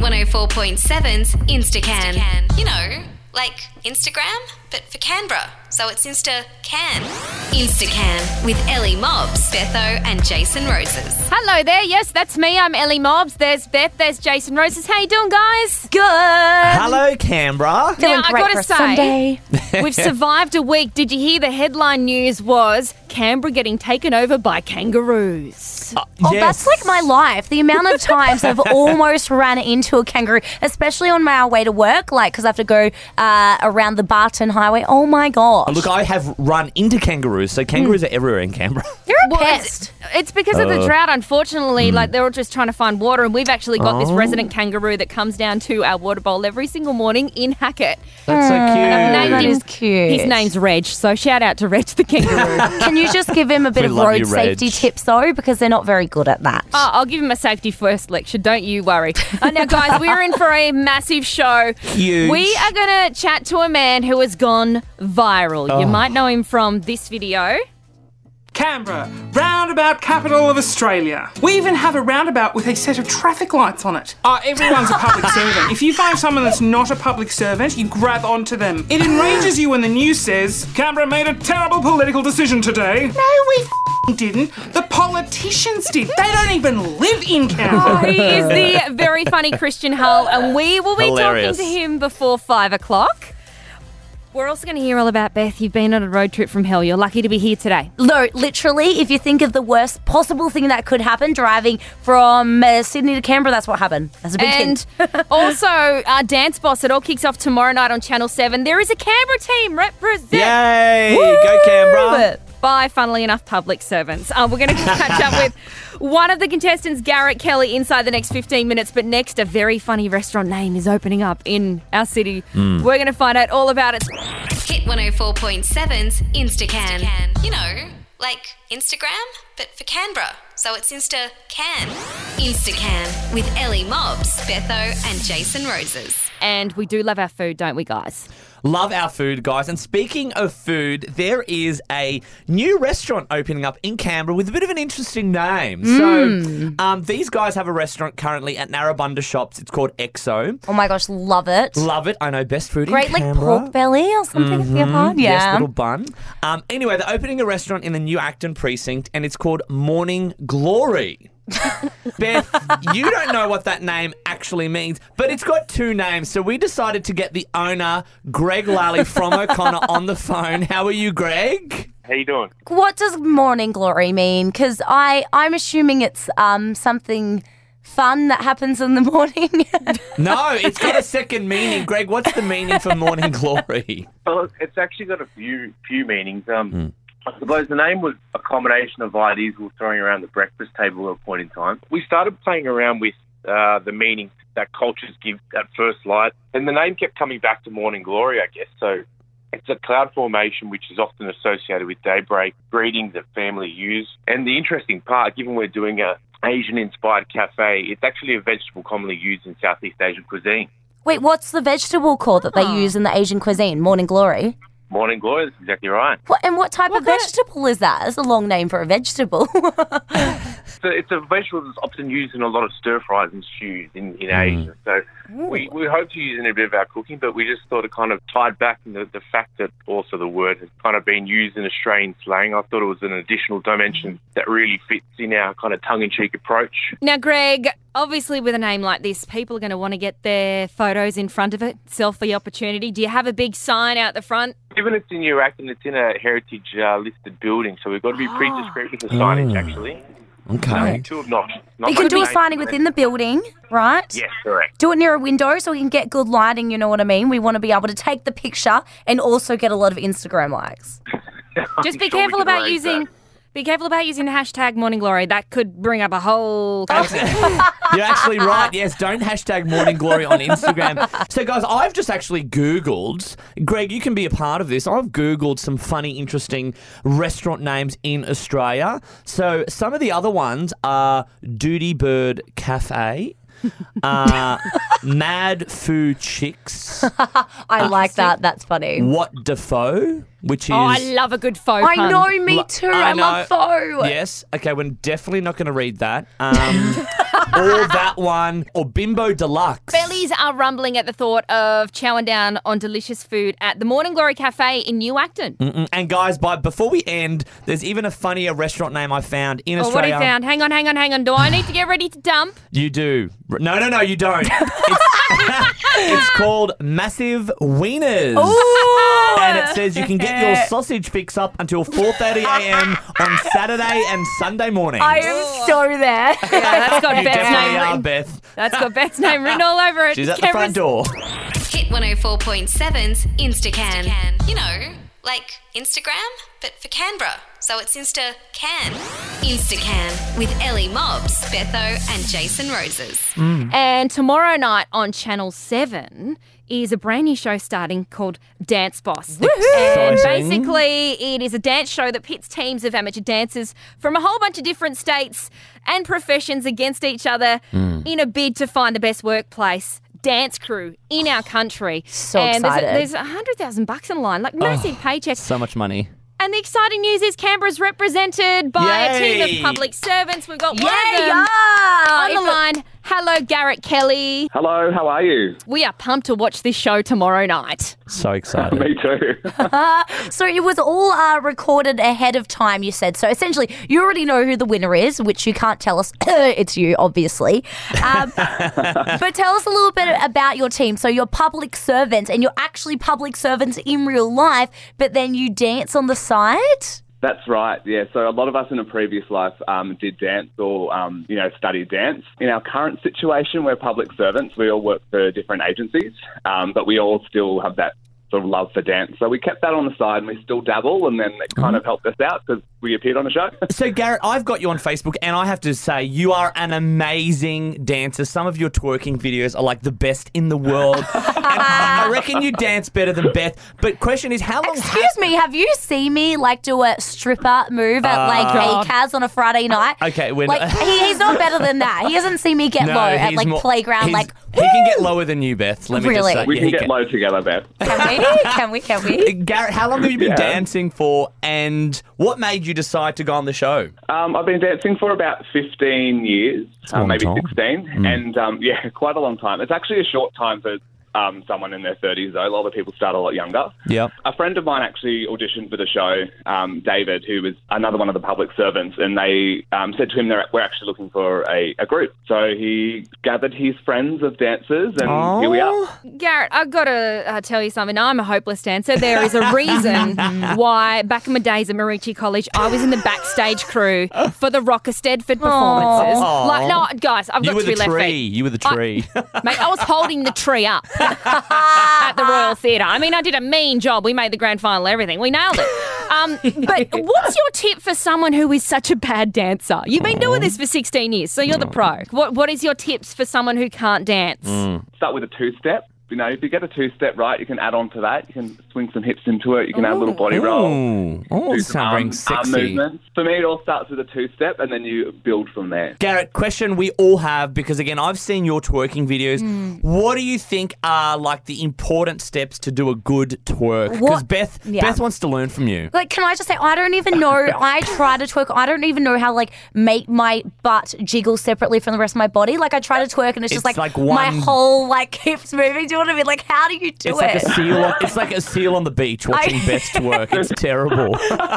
104.7's Instacan. You know, like Instagram, but for Canberra. So it's Insta-Can. Instacan with Ellie Mobbs, Betho and Jason Roses. Hello there. Yes, that's me. I'm Ellie Mobbs. There's Beth. There's Jason Roses. How you doing, guys? Good. Hello, Canberra. Feeling Now, I great gotta for a say, Sunday. We've survived a week. Did you hear the headline news was Canberra getting taken over by kangaroos? Oh, Yes. that's like my life. The amount of times I've almost ran into a kangaroo, especially on my way to work, like because I have to go around the Barton Highway. Oh my gosh. Look, I have run into kangaroos, so kangaroos are everywhere in Canberra. You're a Well, pest. it's because of the drought, unfortunately. Like, they're all just trying to find water, and we've actually got this resident kangaroo that comes down to our water bowl every single morning in Hackett. That's so cute. named That him- is cute. His name's Reg, so shout out to Reg the kangaroo. Can you just give him a bit We of love road you, safety Reg. tips, though? Because they're not very good at that. I'll give him a safety first lecture, don't you worry. Now, guys, we're in for a massive show. Huge. We are going to chat to a man who has gone viral. You might know him from this video. Canberra, roundabout capital of Australia. We even have a roundabout with a set of traffic lights on it. Everyone's a public servant. If you find someone that's not a public servant, you grab onto them. It enrages you when the news says, Canberra made a terrible political decision today. No, we didn't. The politicians did. They don't even live in Canberra. He is the very funny Christian Hull, and we will be Hilarious. talking to him before 5 o'clock. We're also going to hear all about Beth. You've been on a road trip from hell. You're lucky to be here today. No, literally, if you think of the worst possible thing that could happen, driving from Sydney to Canberra, that's what happened. That's a big And hint. also, our dance boss, it all kicks off tomorrow night on Channel 7. There is a Canberra team represent. Yay! Go Canberra. By, funnily enough, public servants. We're going to catch up with one of the contestants, Garrett Kelly, inside the next 15 minutes. But next, a very funny restaurant name is opening up in our city. We're going to find out all about it. Hit 104.7's Instacan. You know, like Instagram, but for Canberra. So it's Insta-Can. Instacan with Ellie Mobbs, Betho and Jason Roses. And we do love our food, don't we, guys? Love our food, guys. And speaking of food, there is a new restaurant opening up in Canberra with a bit of an interesting name. So these guys have a restaurant currently at Narrabundah Shops. It's called EXO. Oh my gosh, love it. Love it. I know, best food Great, in like Canberra. pork belly or something if you're hard. Yes, Yeah. little bun. Anyway, they're opening a restaurant in the New Acton precinct, and it's called Morning Glory. Beth, you don't know what that name actually means, but it's got two names. So we decided to get the owner, Greg Lally from O'Connor, on the phone. How are you, Greg? How you doing? What does morning glory mean? Because I'm assuming it's something fun that happens in the morning. No, it's got a second meaning. Greg, what's the meaning for Morning Glory? Well, it's actually got a few meanings. I suppose the name was a combination of ideas we were throwing around the breakfast table at a point in time. We started playing around with the meaning that cultures give at first light, and the name kept coming back to Morning Glory, I guess. So it's a cloud formation which is often associated with daybreak, greetings that family use. And the interesting part, given we're doing a Asian-inspired cafe, it's actually a vegetable commonly used in Southeast Asian cuisine. Wait, what's the vegetable called that they use in the Asian cuisine? Morning glory. Morning Glory, that's exactly right. What type of vegetable is that? That's a long name for a vegetable. So it's a vegetable that's often used in a lot of stir-fries and stews in Asia. So we hope to use it in a bit of our cooking, but we just thought it kind of tied back in the fact that also the word has kind of been used in Australian slang. I thought it was an additional dimension that really fits in our kind of tongue-in-cheek approach. Now, Greg, obviously with a name like this, people are going to want to get their photos in front of it, selfie opportunity. Do you have a big sign out the front? Given it's in New Acton, it's in a heritage listed building, so we've got to be pretty discreet with the signage, actually. Okay. Too obnoxious. You can do a signing within the building, right? Yes, correct. Do it near a window so we can get good lighting, you know what I mean? We want to be able to take the picture and also get a lot of Instagram likes. Just be I'm sure we careful can about arrange using... that. Be careful about using the hashtag Morning Glory. That could bring up a whole... You're actually right. Yes, don't hashtag Morning Glory on Instagram. So, guys, I've just actually Googled. Greg, you can be a part of this. I've Googled some funny, interesting restaurant names in Australia. So, some of the other ones are Duty Bird Cafe, Mad Foo Chicks, I like that. That's funny. What Defoe, which is... Oh, I love a good faux I pun. know, me too. I love pho. Yes. Okay, we're definitely not going to read that. or that one, or Bimbo Deluxe. Bellies are rumbling at the thought of chowing down on delicious food at the Morning Glory Cafe in New Acton. And guys, before we end, there's even a funnier restaurant name I found in Australia. What have you found? Hang on. Do I need to get ready to dump? You do. No, you don't. It's called Massive Wieners. Ooh. And it says you can get your sausage fix up until 4:30 a.m. on Saturday and Sunday mornings. I am so there. Yeah, that's got You Beth's definitely name are, written. Beth. That's got Beth's name written all over it. She's at the front door. Hit 104.7's Instacan. You know, like Instagram, but for Canberra. So it's Insta-Can. Instacan with Ellie Mobbs, Betho and Jason Roses. And tomorrow night on Channel 7 is a brand new show starting called Dance Boss. And Exciting. basically it is a dance show that pits teams of amateur dancers from a whole bunch of different states and professions against each other in a bid to find the best workplace dance crew in our country. So and excited. there's $100,000 in line, like massive paychecks. So much money. And the exciting news is Canberra's represented by a team Yay. of public servants. We've got one of Yeah, them yeah. on the line. Hello, Garrett Kelly. Hello, how are you? We are pumped to watch this show tomorrow night. So excited. Me too. So it was all recorded ahead of time, you said. So essentially, you already know who the winner is, which you can't tell us. It's you, obviously. But tell us a little bit about your team. So you're public servants, and you're actually public servants in real life, but then you dance on the side? That's right, yeah. So a lot of us in a previous life did dance or, studied dance. In our current situation, we're public servants. We all work for different agencies, but we all still have that sort of love for dance. So we kept that on the side and we still dabble, and then it kind of helped us out because we appeared on the show. So, Garrett, I've got you on Facebook, and I have to say, you are an amazing dancer. Some of your twerking videos are like the best in the world. And I reckon you dance better than Beth. But question is, how long... Excuse me, have you seen me do a stripper move at ACAS on a Friday night? Okay, when... He's not better than that. He hasn't seen me get No, low at he's more- playground. He can get lower than you, Beth. Let me Really? just say. We Yeah, can he get low together, Beth. Can we? Garrett, how long have you been Yeah. dancing for, and what made you decide to go on the show? I've been dancing for about 15 years, a long maybe time. 16, and quite a long time. It's actually a short time for someone in their 30s, though. A lot of people start a lot younger. Yep. A friend of mine actually auditioned for the show, David, who was another one of the public servants, and they said to him, we're actually looking for a group. So he gathered his friends of dancers, and here we are. Garrett, I've got to tell you something. I'm a hopeless dancer. There is a reason why back in my days at Marici College, I was in the backstage crew for the Rocker Stedford performances. Aw. Like, no, guys, I've You got were to be the left tree. feet. You were the tree. Mate, I was holding the tree up at the Royal Theatre. I mean, I did a mean job. We made the grand final, everything. We nailed it. But what's your tip for someone who is such a bad dancer? You've been doing this for 16 years, so you're the pro. What is your tips for someone who can't dance? Start with a two-step. You know, if you get a two-step right, you can add on to that. You can swing some hips into it. You can add a little body roll. Oh, Do sounding some arm sexy. movements. For me, it all starts with a two-step, and then you build from there. Garrett, question we all have, because again, I've seen your twerking videos. What do you think are like the important steps to do a good twerk? Because Beth wants to learn from you. Can I just say, I don't even know. I try to twerk. I don't even know how make my butt jiggle separately from the rest of my body. I try to twerk and it's just It's like one- my whole hips moving. Do you know what I mean? How do you do It's it? like a seal. It's like a seal on the beach watching Beth twerk. It's terrible.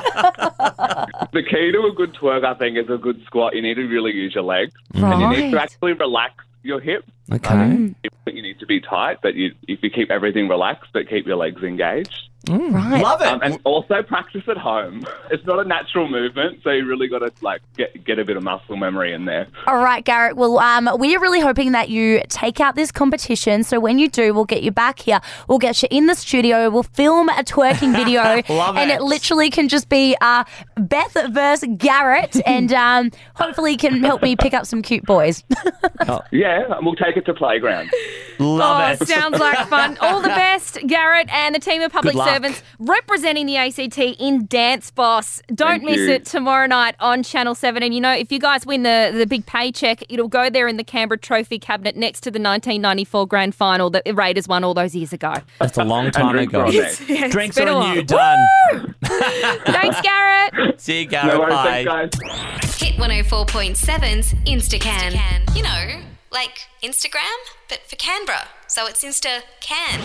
The key to a good twerk, I think, is a good squat. You need to really use your legs. And you need to actually relax your hips. Okay. You need to be tight, but if you keep everything relaxed, but keep your legs engaged. Right. Love it. And also practice at home. It's not a natural movement, so you really got to get a bit of muscle memory in there. All right, Garrett. Well, we are really hoping that you take out this competition. So when you do, we'll get you back here. We'll get you in the studio. We'll film a twerking video. Love and it. it literally can just be Beth versus Garrett. And hopefully can help me pick up some cute boys. Yeah, and we'll take it to playground. Love it. Sounds like fun. All the best, Garrett, and the team of public Good luck. servants representing the ACT in Dance Boss. Don't Thank miss you. it tomorrow night on Channel 7. And, you know, if you guys win the big paycheck, it'll go there in the Canberra Trophy cabinet next to the 1994 grand final that the Raiders won all those years ago. That's a long time drinks ago. are on deck. Yeah, Drinks it's been are a on you. while. Done. Thanks, Garrett. See you, No Garrett. worries, Bye. thanks, guys. Hit 104.7's Instacan. You know, like Instagram, but for Canberra. So it's Insta Can.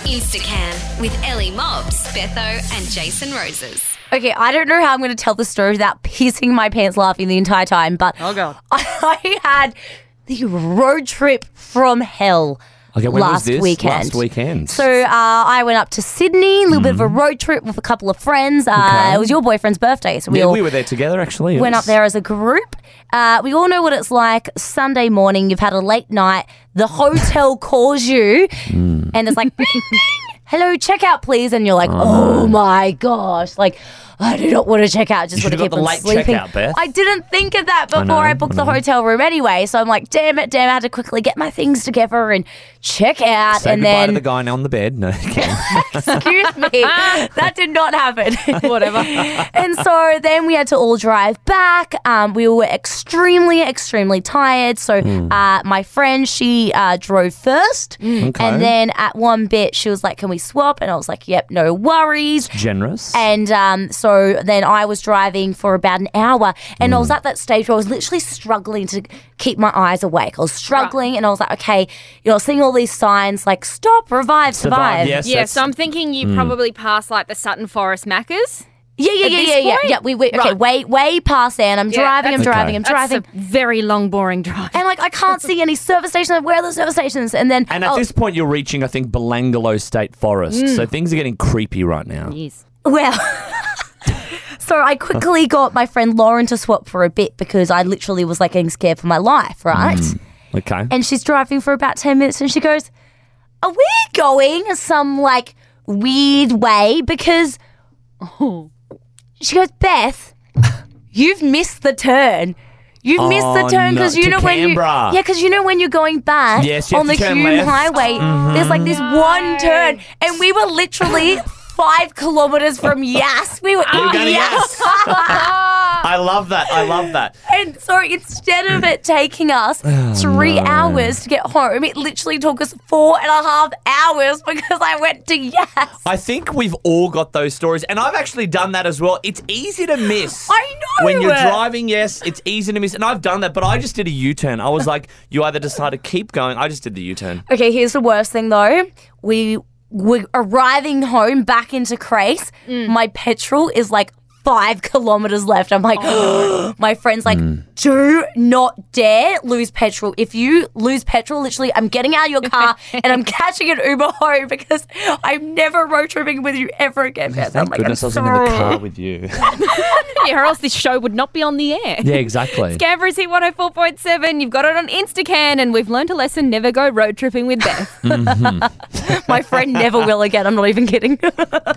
Instacan with Ellie Mobbs, Betho, and Jason Roses. Okay, I don't know how I'm going to tell the story without pissing my pants laughing the entire time, but Oh, God. I had the road trip from hell Okay, when was last this? weekend. Last weekend. So I went up to Sydney, a little bit of a road trip with a couple of friends. Okay. It was your boyfriend's birthday, so we yeah, all we were there together, actually. went Yes. up there as a group. We all know what it's like. Sunday morning, you've had a late night. The hotel calls you, and it's like, bing, bing, hello, check out, please. And you're like, oh my gosh, like, I do not want to check out. Just You want to should've keep got the on late sleeping. checkout, Beth. I didn't think of that before I booked the hotel room anyway. So I'm like, damn it. I had to quickly get my things together and check out. Say and goodbye then, to the guy now on the bed. No, okay. excuse me, that did not happen. Whatever. And so then we had to all drive back. We were extremely, extremely tired. So my friend, she drove first. Okay. And then at one bit, she was like, can we swap? And I was like, yep, no worries. Generous. And so then I was driving for about an hour, and I was at that stage where I was literally struggling to keep my eyes awake. I was struggling, and I was like, okay, you know, seeing all these signs like stop, revive, survive. Yes, Yeah, that's- so I'm thinking you probably passed like the Sutton Forest Macca's. Yeah, At this point? yeah. We okay, way past there, and I'm driving, I'm that's- driving, I'm driving. That's a very long, boring drive. And like I can't see any service stations. Where are the service stations? And then And at this point, you're reaching, I think, Belangolo State Forest. So things are getting creepy right now. Yes. well, so I quickly got my friend Lauren to swap for a bit because I literally was like getting scared for my life, right? Okay. And she's driving for about 10 minutes, and she goes, "Are we going some like weird way?" Because she goes, "Beth, you've missed the turn." You've missed the Oh, turn no, because you to know when you Canberra. because you know when you're going back Yes, you have on the to turn Hume left. Highway, there's like this one turn, and we were literally 5 kilometers from Yass. We were You're in going to Yass. I love that. I love that. And so instead of it taking us 3 hours to get home, it literally took us 4.5 hours because I went to Yass. I think we've all got those stories, and I've actually done that as well. It's easy to miss. I know. When you're driving, yes, it's easy to miss. And I've done that, but I just did a U-turn. I was like, you either decide to keep going. I just did the U-turn. Okay, here's the worst thing though. We're arriving home back into Crace. My petrol is like 5 kilometers left. I'm like, my friend's like, do not dare lose petrol. If you lose petrol, literally, I'm getting out of your car and I'm catching an Uber home because I'm never road tripping with you ever again. Beth. I'm Thank like, goodness I I'm was in the sorry. car with you. Yeah, or else this show would not be on the air. Yeah, exactly. Canberra's Hit 104.7. You've got it on Instacan, and we've learned a lesson: never go road tripping with Beth. My friend never will again. I'm not even kidding. Hit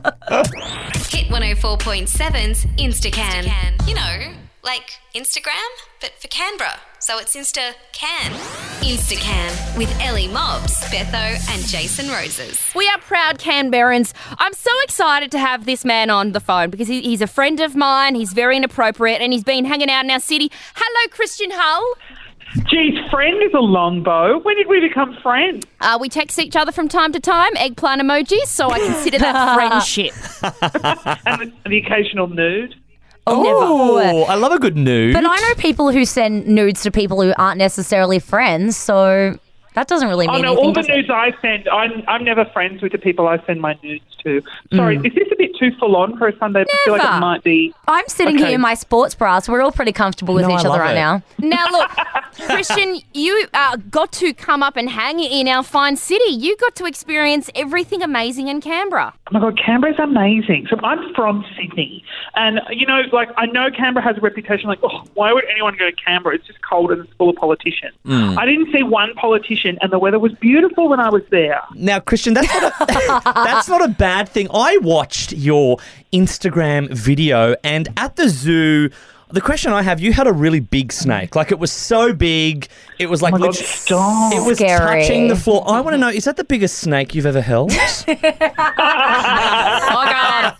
104.7's Instacan. You know, like Instagram, but for Canberra. So it's Insta Can. Instacan with Ellie Mobbs, Betho, and Jason Roses. We are proud Canberrans. I'm so excited to have this man on the phone because he's a friend of mine. He's very inappropriate, and he's been hanging out in our city. Hello, Christian Hull. Geez, friend is a long bow. When did we become friends? We text each other from time to time, eggplant emojis, so I consider that friendship. And the occasional nude? Oh, I love a good nude. But I know people who send nudes to people who aren't necessarily friends, so that doesn't really mean Oh, no, anything. all the does it? nudes I send, I'm never friends with the people I send my nudes to. Sorry, is this a bit too full on for a Sunday? I feel like Never. it might be. I'm sitting Okay. here in my sports bra, so we're all pretty comfortable with No, each I other love right it. now. Now, look, Christian, you got to come up and hang in our fine city. You got to experience everything amazing in Canberra. Oh my God, Canberra's amazing. So I'm from Sydney. And, you know, like, I know Canberra has a reputation like, oh, why would anyone go to Canberra? It's just cold and it's full of politicians. I didn't see one politician, and the weather was beautiful when I was there. Now, Christian, that's not a bad thing. I watched your Instagram video, and at the zoo, The question I have, you had a really big snake. Like, it was so big, it was like... Oh my God, stop. It was Scary. touching the floor. I want to know, is that the biggest snake you've ever held? Oh, God.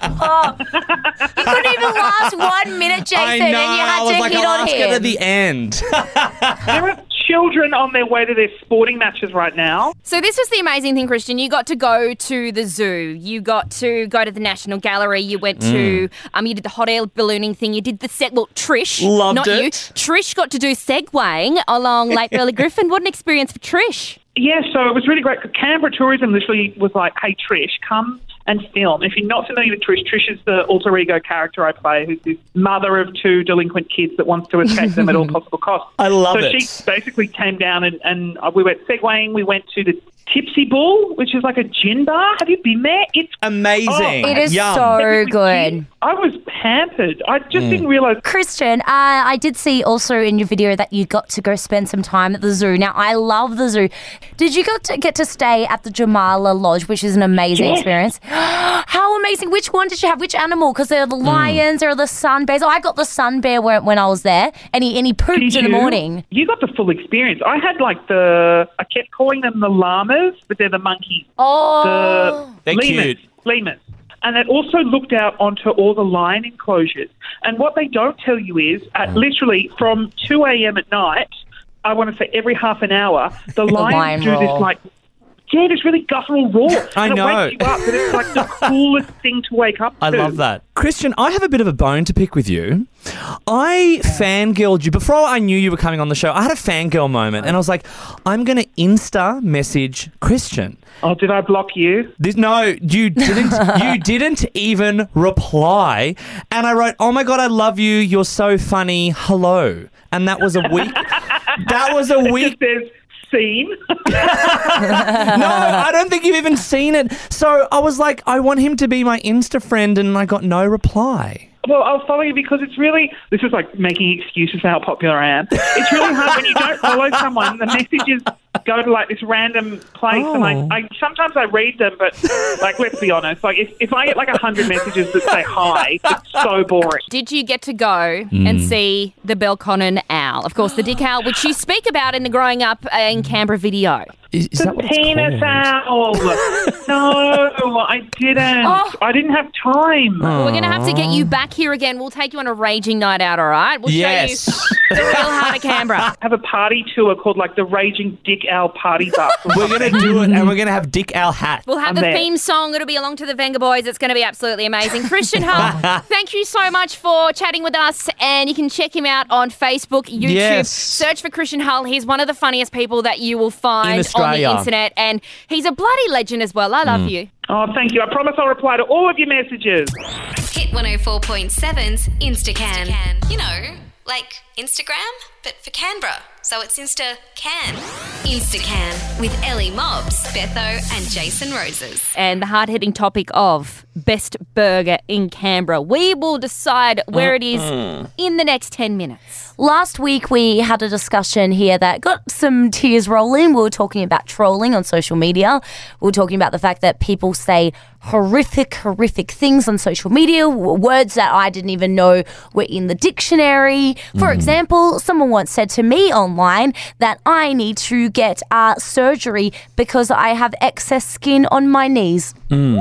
You couldn't even last 1 minute, Jason, I know. and you had I was to like, hit I'll on ask him. it at the end. There are children on their way to their sporting matches right now. So this was the amazing thing, Christian. You got to go to the zoo. You got to go to the National Gallery. You went to, you did the hot air ballooning thing. You did the Trish. Loved not it. you. Trish got to do segwaying along Lake Burley Griffin. What an experience for Trish. Yeah, so it was really great. Canberra Tourism literally was like, hey, Trish, come and film. If you're not familiar with Trish, Trish is the alter ego character I play, who's this mother of 2 delinquent kids that wants to escape them at all possible costs. I love so it. she basically came down and we went segwaying. We went to the Tipsy Bull, which is like a gin bar. Have you been there? It's Amazing. It is Yum. so good. I was pampered. I just didn't realise. Christian, I did see also in your video that you got to go spend some time at the zoo. Now, I love the zoo. Did you get to stay at the Jamala Lodge, which is an amazing experience? How amazing. Which one did you have? Which animal? Because there are the lions, there are the sun bears. Oh, I got the sun bear when I was there, and he pooped Did in the you? morning. You got the full experience. I had I kept calling them the llamas, but they're the monkeys. Oh. They're cute. Lemurs. And it also looked out onto all the lion enclosures. And what they don't tell you is, at literally from 2 a.m. at night, I want to say every half an hour, the lions lion do roar. this really guttural roar. I and know. It wakes you up, but it's like the coolest thing to wake up to. I love that. Christian, I have a bit of a bone to pick with you. I fangirled you. Before I knew you were coming on the show, I had a fangirl moment, and I was like, I'm going to Insta message Christian. Oh, did I block you? No, you didn't. You didn't even reply. And I wrote, "Oh my God, I love you. You're so funny. Hello." And that was a week. It just says scene. No, I don't think you've even seen it. So I was like, I want him to be my Insta friend, and I got no reply. Well, I'll follow you because it's really, this is like making excuses for how popular I am. It's really hard when you don't follow someone. The messages go to like this random place and I sometimes I read them, but like, let's be honest, like if I get like 100 messages that say hi, it's so boring. Did you get to go and see the Belconnen owl? Of course, the Dick Owl, which you speak about in the Growing Up in Canberra video. Is The that what it's penis called? owl. No, I didn't. Oh. I didn't have time. We're going to have to get you back here again. We'll take you on a raging night out, all right? We'll Yes. show you the real heart of Canberra. Have a party tour called like the Raging Dick Owl Party Bus. We're going to do it, and we're going to have Dick Owl hat. We'll have I'm the there. theme song. It'll be Along to the Venga Boys. It's going to be absolutely amazing. Christian Hull, thank you so much for chatting with us. And you can check him out on Facebook, YouTube. Yes. Search for Christian Hull. He's one of the funniest people that you will find In on Australia. the internet. And he's a bloody legend as well. I love you. Oh, thank you. I promise I'll reply to all of your messages. Hit 104.7's Instacan. You know, like Instagram, but for Canberra. So it's Insta-Can. Instacan with Ellie Mobbs, Betho and Jason Roses. And the hard-hitting topic of best burger in Canberra. We will decide where it is in the next 10 minutes. Last week, we had a discussion here that got some tears rolling. We were talking about trolling on social media. We were talking about the fact that people say horrific things on social media, words that I didn't even know were in the dictionary. For example, someone once said to me online that I need to get surgery because I have excess skin on my knees.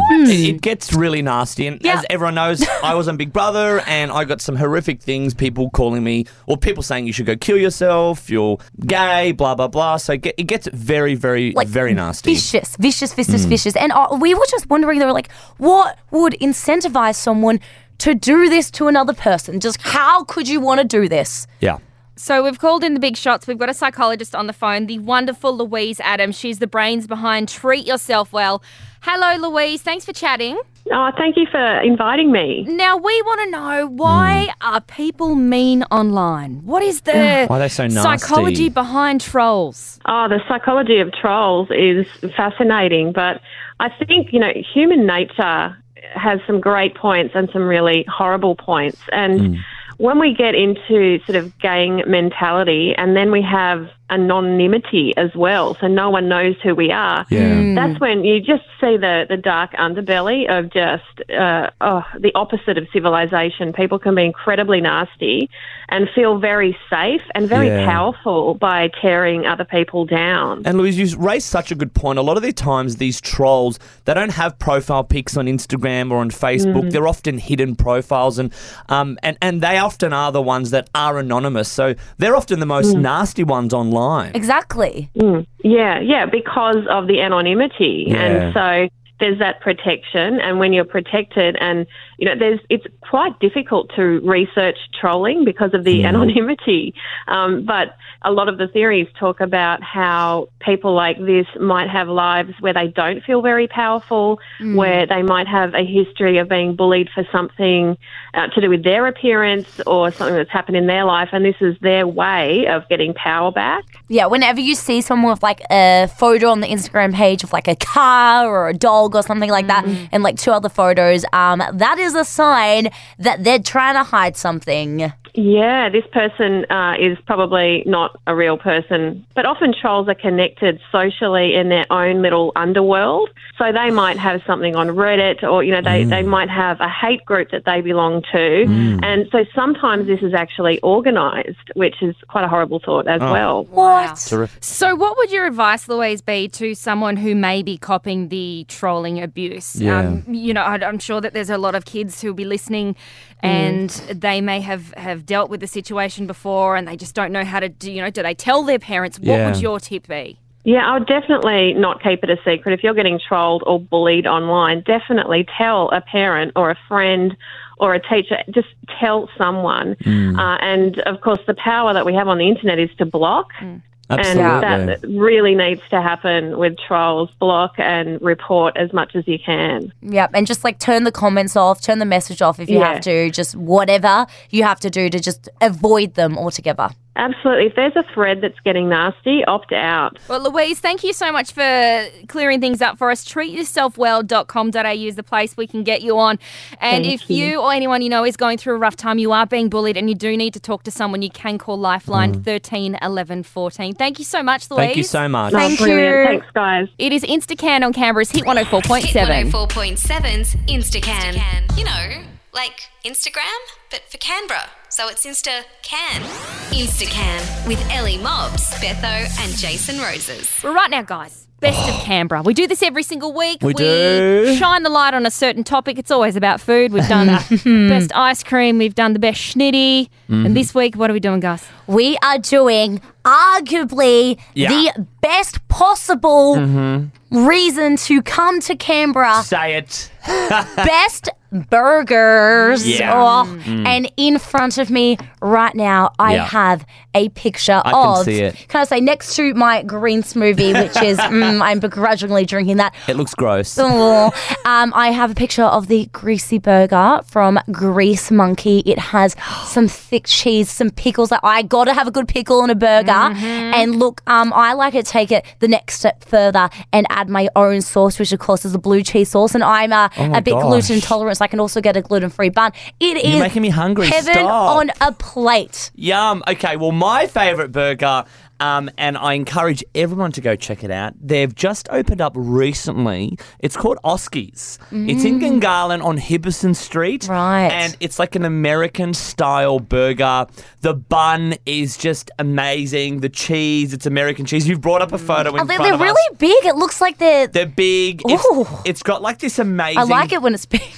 It gets really nasty. And Yeah. as everyone knows, I was on Big Brother and I got some horrific things, people calling me, or people saying you should go kill yourself, you're gay, blah, blah, blah. So it gets very, very, very nasty. Vicious. And we were just wondering, they were like, what would incentivize someone to do this to another person? Just how could you want to do this? Yeah. So we've called in the big shots. We've got a psychologist on the phone, the wonderful Louise Adams. She's the brains behind Treat Yourself Well. Hello, Louise. Thanks for chatting. Oh, thank you for inviting me. Now, we want to know, why are people mean online? What is the Why are they so nasty? psychology behind trolls? Oh, the psychology of trolls is fascinating, but I think, human nature has some great points and some really horrible points. And when we get into sort of gang mentality and then we have anonymity as well, so no one knows who we are. That's when you just see the dark underbelly of just the opposite of civilization. People can be incredibly nasty and feel very safe and very powerful by tearing other people down. And Louise, you raised such a good point. A lot of the times these trolls, they don't have profile pics on Instagram or on Facebook. They're often hidden profiles, and they often are the ones that are anonymous. So they're often the most nasty ones online. Exactly. Yeah, because of the anonymity. And so there's that protection, and when you're protected, and it's quite difficult to research trolling because of the anonymity. But a lot of the theories talk about how people like this might have lives where they don't feel very powerful, where they might have a history of being bullied for something to do with their appearance or something that's happened in their life, and this is their way of getting power back. Yeah, whenever you see someone with like a photo on the Instagram page of like a car or a dog or something like that, and like 2 other photos, that is a sign that they're trying to hide something. Yeah, this person is probably not a real person, but often trolls are connected socially in their own little underworld. So they might have something on Reddit, or they might have a hate group that they belong to, and so sometimes this is actually organised, which is quite a horrible thought as well. What? Terrific. So what would your advice, Louise, be to someone who may be copping the trolling abuse? Yeah. I'm sure that there's a lot of kids who will be listening and they may have dealt with the situation before and they just don't know how to do they tell their parents? What would your tip be? Yeah, I would definitely not keep it a secret. If you're getting trolled or bullied online, definitely tell a parent or a friend or a teacher. Just tell someone. And, of course, the power that we have on the internet is to block. Absolutely. And that really needs to happen with trolls. Block and report as much as you can. Yep, and just like turn the comments off, turn the message off if you have to, just whatever you have to do to just avoid them altogether. Absolutely. If there's a thread that's getting nasty, opt out. Well, Louise, thank you so much for clearing things up for us. Treatyourselfwell.com.au is the place we can get you on. And if you or anyone you know is going through a rough time, you are being bullied and you do need to talk to someone, you can call Lifeline 13 11 14. Thank you so much, Louise. Thank you so much. Thank Brilliant. you. Thanks, guys. It is Instacan on Canberra's Hit 104.7. Hit 104.7's Instacan. Like Instagram, but for Canberra. So it's Insta-Can. Instacan with Ellie Mobbs, Betho and Jason Roses. Well, right now, guys, best of Canberra. We do this every single week. We do. Shine the light on a certain topic. It's always about food. We've done best ice cream. We've done the best schnitty. And this week, what are we doing, guys? We are doing arguably the best possible reason to come to Canberra. Say it. Best burgers. Yeah. Oh, and in front of me right now, I have a picture I of. can see it. Can I say next to my green smoothie, which is I'm begrudgingly drinking that. It looks gross. Oh, I have a picture of the greasy burger from Grease Monkey. It has some thick cheese, some pickles. I gotta have a good pickle on a burger. And look, I like to take it the next step further and add my own sauce, which of course is a blue cheese sauce. And I'm a bit gluten intolerant, so I can also get a gluten-free bun. It is You're making me hungry. heaven Stop. on a plate. Yum. Okay, well, my favourite burger, and I encourage everyone to go check it out. They've just opened up recently. It's called Oskies. It's in Gungahlin on Hibberson Street. Right. And it's like an American-style burger. The bun is just amazing. The cheese, it's American cheese. You've brought up a photo in front They're of us. really big. It looks like they're big. Ooh. It's got like this amazing... I like it when it's big.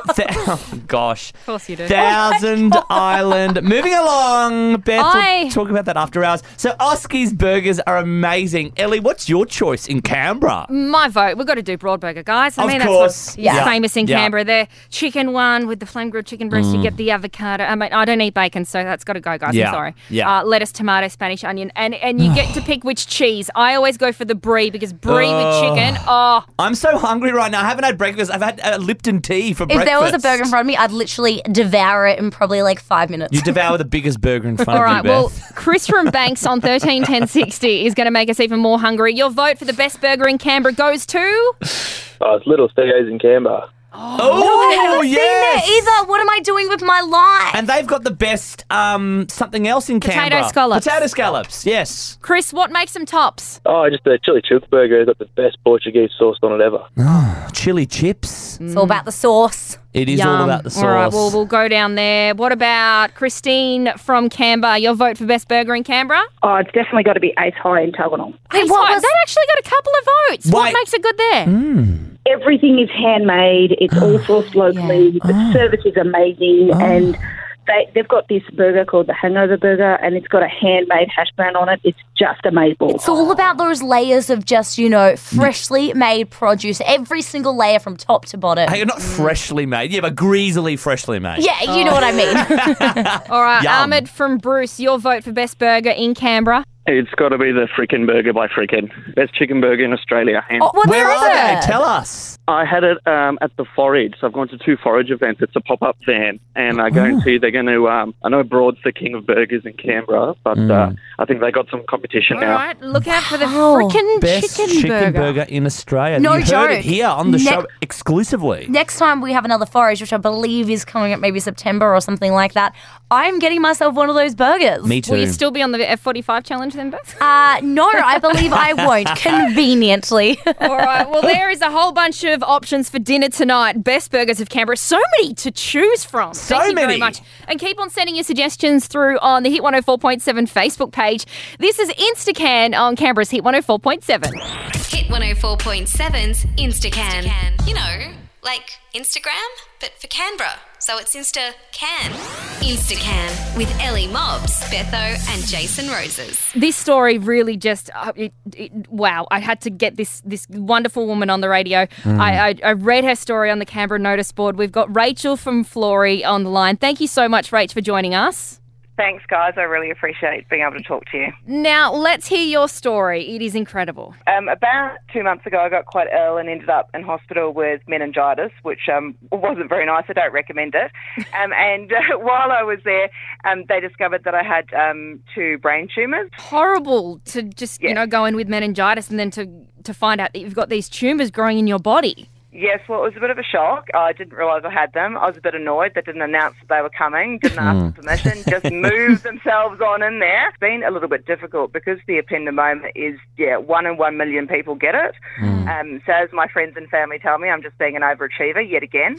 Oh, gosh. Of course you do. Thousand Island. Moving along. Beth, I- we'll talk about that after hours. So Oskies burgers are amazing. Ellie, what's your choice in Canberra? My vote. We've got to do Broadburger, guys. Of That's course. what's Yeah. famous in Yeah. Canberra. The chicken one with the flame grilled chicken breast. You get the avocado. I mean, I don't eat bacon, so that's got to go, guys. Yeah. I'm sorry. Yeah. Lettuce, tomato, Spanish onion, and you get to pick which cheese. I always go for the brie because brie with chicken. Oh, I'm so hungry right now. I haven't had breakfast. I've had Lipton tea for breakfast. If there was a burger in front of me, I'd literally devour it in probably like 5 minutes. You devour the biggest burger in front all of right. you, Well, Beth. Chris from Banks on 131060 is going to make us even more hungry. Your vote for the best burger in Canberra goes to. Oh, it's Little Stego's in Canberra. Oh, I haven't yes. seen there either. What am I doing with my life? And they've got the best something else in Potato Canberra. scallops. Potato scallops, yes. Chris, what makes them tops? Oh, just a chili chips burger has got the best Portuguese sauce on it ever. Chili chips. It's all about the sauce. It is all about the sauce. All right, well, we'll go down there. What about Christine from Canberra? Your vote for best burger in Canberra? Oh, it's definitely got to be Ace High in Tuggeranong. Hey, what was that? Actually got a couple of votes. What Wait. makes it good there? Everything is handmade. It's all sourced locally. The service is amazing, and they've got this burger called the Hangover Burger, and it's got a handmade hash brown on it. It's just amazing. It's all about those layers of just, freshly made produce. Every single layer from top to bottom. Hey, not freshly made. Yeah, but greasily freshly made. Yeah, you know what I mean. All right, Yum. Ahmed from Bruce, your vote for best burger in Canberra. It's got to be the Frickin' Burger by Frickin'. Best chicken burger in Australia. Oh, what Where is are it? they? Tell us. I had it at the Forage. So I've gone to 2 Forage events. It's a pop-up van. And I guarantee they're going to... I know Broad's the king of burgers in Canberra, but I think they got some competition All now. right, look out for the frickin' Best chicken burger. in Australia. No you heard joke. it here on the show exclusively. Next time we have another forage, which I believe is coming up maybe September or something like that, I'm getting myself one of those burgers. Me too. Will you still be on the F45 challenge then, Beth? No, I believe I won't, conveniently. All right. Well, there is a whole bunch of options for dinner tonight. Best burgers of Canberra. So many to choose from. Thank you very many. much. And keep on sending your suggestions through on the Hit 104.7 Facebook page. This is Instacan on Canberra's Hit 104.7. Hit 104.7's Instacan. You know, like Instagram, but for Canberra. So it's Insta-Can. Instacan with Ellie Mobbs, Betho and Jason Roses. This story really just, wow, I had to get this wonderful woman on the radio. I read her story on the Canberra notice board. We've got Rachel from Flory on the line. Thank you so much, Rach, for joining us. Thanks, guys. I really appreciate being able to talk to you. Now, let's hear your story. It is incredible. About 2 months ago, I got quite ill and ended up in hospital with meningitis, which wasn't very nice. I don't recommend it. And while I was there, they discovered that I had 2 brain tumours. Horrible to just, go in with meningitis and then to find out that you've got these tumours growing in your body. Yes, well, it was a bit of a shock. I didn't realise I had them. I was a bit annoyed. They didn't announce that they were coming, didn't ask for permission, just moved themselves on in there. It's been a little bit difficult because the ependymoma is, 1 in 1 million people get it. So as my friends and family tell me, I'm just being an overachiever yet again.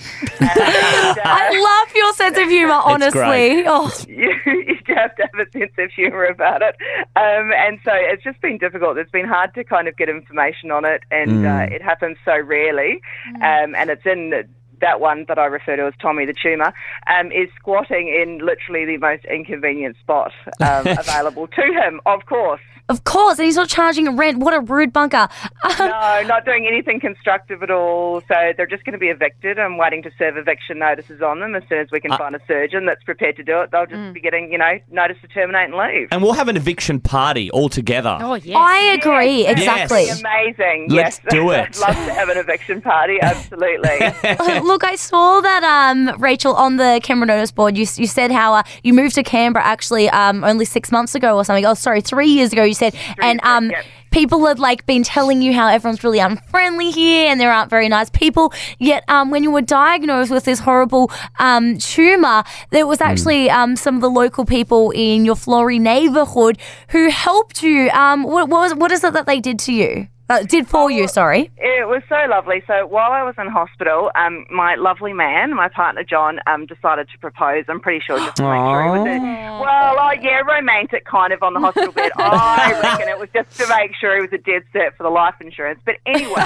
I love your sense of humour, honestly. Oh. You have to have a sense of humour about it. And so it's just been difficult. It's been hard to kind of get information on it, and it happens so rarely. And it's in that one that I refer to as Tommy the Tumour, is squatting in literally the most inconvenient spot available to him, of course. Of course, and he's not charging rent. What a rude bunker. No, not doing anything constructive at all. So they're just going to be evicted. I'm waiting to serve eviction notices on them. As soon as we can find a surgeon that's prepared to do it, they'll just be getting, notice to terminate and leave. And we'll have an eviction party all together. Oh, yes. I agree, exactly. Yes. Amazing. Let's do it. I'd love to have an eviction party, absolutely. Look, I saw that, Rachel, on the Canberra notice board, you said how you moved to Canberra actually only 6 months ago or something. Oh, sorry, 3 years ago you said. And people had been telling you how everyone's really unfriendly here and there aren't very nice people. Yet when you were diagnosed with this horrible tumour, there was actually some of the local people in your Flory neighbourhood who helped you. What is it that they did to you? Did for you, sorry. It was so lovely. So while I was in hospital, my lovely man, my partner John, decided to propose. I'm pretty sure just to make sure it was romantic kind of on the hospital bed. I reckon it was just to make sure he was a dead set for the life insurance. But anyway.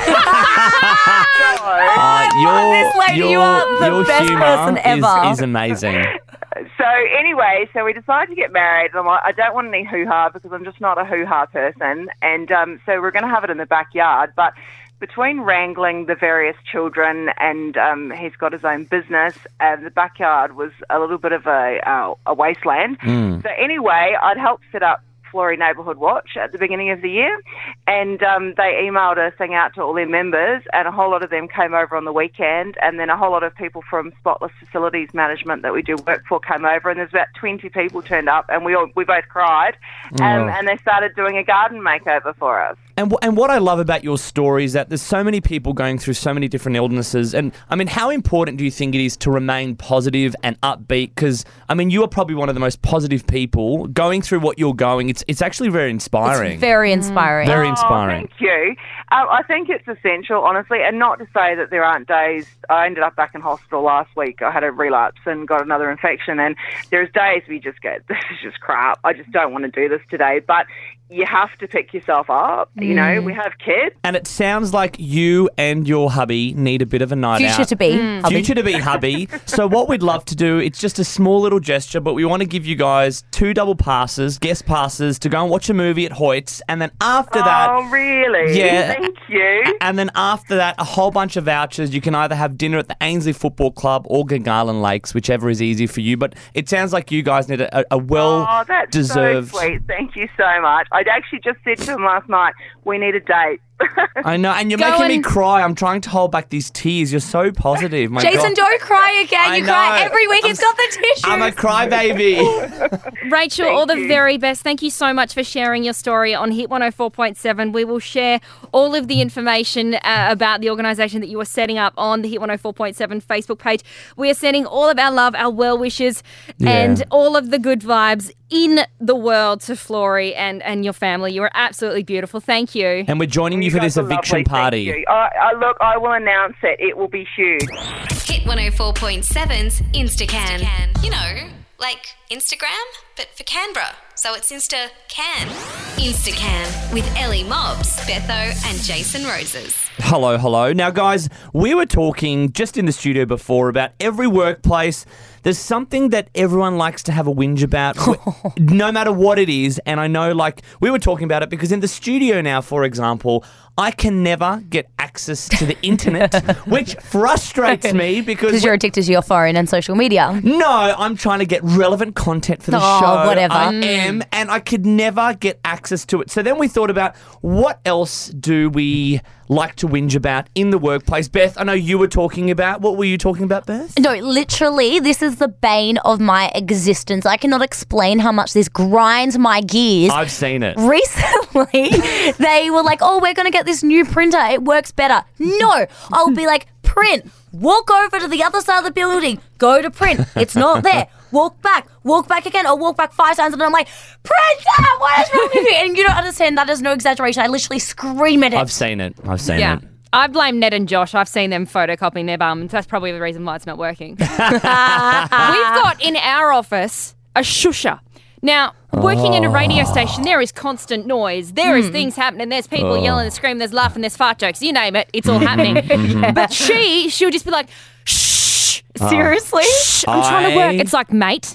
You are the best person ever. Is amazing. So anyway, we decided to get married. I'm like, I don't want any hoo-ha because I'm just not a hoo-ha person. And so we're going to have it in the backyard. But between wrangling the various children and he's got his own business, the backyard was a little bit of a wasteland. So anyway, I'd helped set up Florey Neighbourhood Watch at the beginning of the year, and they emailed a thing out to all their members, and a whole lot of them came over on the weekend, and then a whole lot of people from Spotless Facilities Management that we do work for came over, and there's about 20 people turned up, and we both cried, and they started doing a garden makeover for us. And what I love about your story is that there's so many people going through so many different illnesses. And, I mean, how important do you think it is to remain positive and upbeat? Because, I mean, you are probably one of the most positive people going through what you're going. It's actually very inspiring. It's very inspiring. Very inspiring. Thank you. I think it's essential, honestly, and not to say that there aren't days. I ended up back in hospital last week. I had a relapse and got another infection, and there's days we just go, this is just crap. I just don't want to do this today. But you have to pick yourself up. You know, we have kids. And it sounds like you and your hubby need a bit of a night out. Future to be hubby. Future to be hubby. So what we'd love to do, it's just a small little gesture, but we want to give you guys 2 double passes, guest passes, to go and watch a movie at Hoyt's. And then after that... Oh, really? Yeah. Thank you. And then after that, a whole bunch of vouchers. You can either have dinner at the Ainsley Football Club or Gungahlin Lakes, whichever is easy for you. But it sounds like you guys need a well-deserved... that's so sweet. Thank you so much. I actually just said to him last night, we need a date. I know, and you're making me cry. I'm trying to hold back these tears. You're so positive. My Jason, God. don't cry again. You cry every week. He's got the tissues. I'm a crybaby. Rachel, all the very best. Thank you so much for sharing your story on Hit 104.7. We will share all of the information about the organisation that you are setting up on the Hit 104.7 Facebook page. We are sending all of our love, our well wishes, and all of the good vibes in the world to Florey and your family. You are absolutely beautiful. Thank you. And we're joining you for this eviction party. Thank you. Look, I will announce it. It will be huge. Hit 104.7's Instacan. You know, like Instagram, but for Canberra. So it's Insta-Can. Instacan with Ellie Mobbs, Betho and Jason Roses. Hello. Now, guys, we were talking just in the studio before about every workplace. There's something that everyone likes to have a whinge about, no matter what it is. And I know, like, we were talking about it because in the studio now, for example, I can never get access to the internet, which frustrates me because you're addicted to your phone and social media. No, I'm trying to get relevant content for the show. Whatever. I am, and I could never get access to it. So then we thought about what else do we like to whinge about in the workplace. Beth, I know you were talking about. What were you talking about, Beth? No, literally, this is the bane of my existence. I cannot explain how much this grinds my gears. I've seen it. Recently, they were like, oh, we're going to get this new printer. It works better. No, I'll be like, print. Walk over to the other side of the building. Go to print. It's not there. Walk back again, or walk back 5 times, and I'm like, printer, what is wrong with you? And you don't understand, that is no exaggeration. I literally scream at it. I've seen it. I blame Ned and Josh. I've seen them photocopying their bums. That's probably the reason why it's not working. We've got in our office a shusher. Now, working in a radio station, there is constant noise. There is things happening. There's people yelling and screaming. There's laughing. There's fart jokes. You name it. It's all happening. But she'll just be like, shh. Seriously? Shh, I'm trying to work. It's like, mate,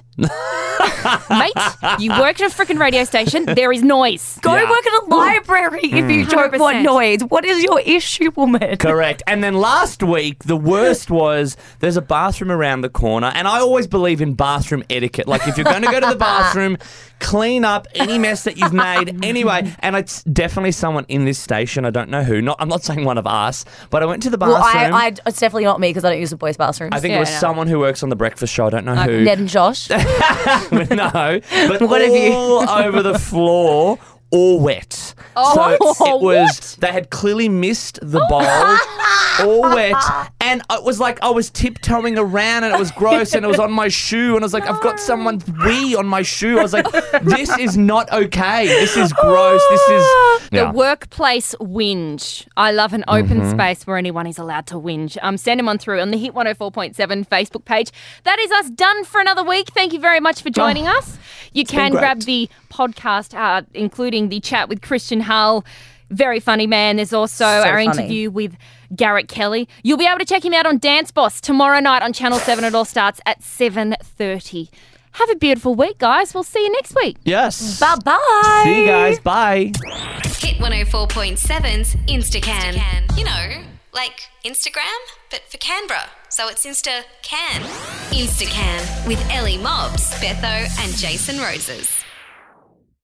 you work at a freaking radio station. There is noise. Go work at a library if you don't want noise. What is your issue, woman? Correct. And then last week, the worst was there's a bathroom around the corner, and I always believe in bathroom etiquette. Like, if you're going to go to the bathroom, clean up any mess that you've made anyway. And it's definitely someone in this station. I don't know who. I'm not saying one of us, but I went to the bathroom. Well, it's definitely not me because I don't use the boys' bathrooms. I think it was someone who works on the breakfast show. I don't know who. Ned and Josh. No, but what all over the floor, all wet. So it was, they had clearly missed the bowl, all wet. And it was like I was tiptoeing around and it was gross and it was on my shoe. And I was like, I've got someone's wee on my shoe. I was like, this is not okay. This is gross. This is... The workplace whinge. I love an open space where anyone is allowed to whinge. Send them on through on the Hit 104.7 Facebook page. That is us done for another week. Thank you very much for joining us. You can grab the podcast, including the chat with Christian Hull. Very funny man. There's also our interview with Garrett Kelly. You'll be able to check him out on Dance Boss tomorrow night on Channel 7. It all starts at 7:30. Have a beautiful week, guys. We'll see you next week. Yes. Bye-bye. See you guys. Bye. Hit 104.7's Instacan. You know, like Instagram, but for Canberra. So it's Insta-Can. Instacan with Ellie Mobbs, Betho and Jason Roses.